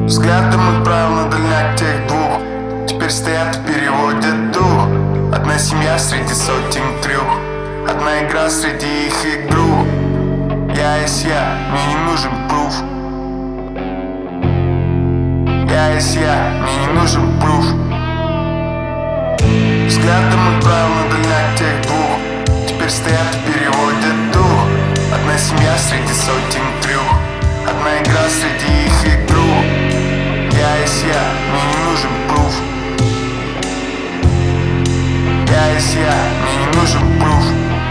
Взглядом отправил на дальняк тех двух. Теперь стоят и переводят дух. Одна семья среди сотен трех. Одна игра среди их игру. Я есть я, мне не нужен пруф. Я есть я, мне не нужен пруф. Взглядом отправил на дальняк тех двух. Теперь стоят и переводят дух. Одна семья среди сотен трех. Одна игра среди их игру. Я есть я, мне не нужен пруф. Я есть я, мне не нужен пруф.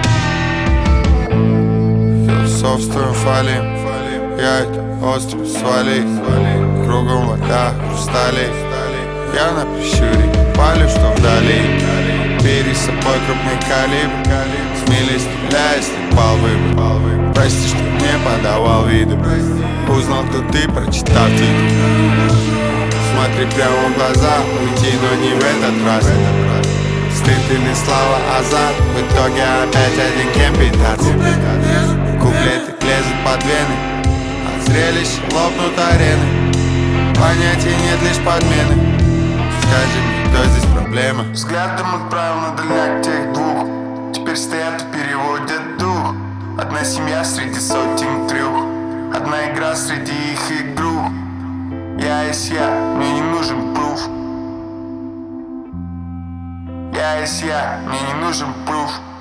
Философствуем, фалим. Я это остров свалил. Кругом вода, хрусталей. Я на прищуре, палю, что вдали. Бери с собой крупный калибр. Смелей стреляй, если пал выбор. Прости, что не подавал виду. Узнал, кто ты, прочитав титул. Смотри прямо в глаза, уйти, но не в этот раз. Стыд или слава, азарт. В итоге опять один кемпитаться. Куплеты лезут под вены. От зрелищ лопнут арены. Понятий нет, лишь подмены. Скажи мне, кто здесь проблема? Взглядом отправил на дальняк тех двух. Теперь стоят и переводят дух. Одна семья среди сотен трех. Одна игра среди их игру. Я есть я, мне не нужен пруф. Я есть я, мне не нужен пруф.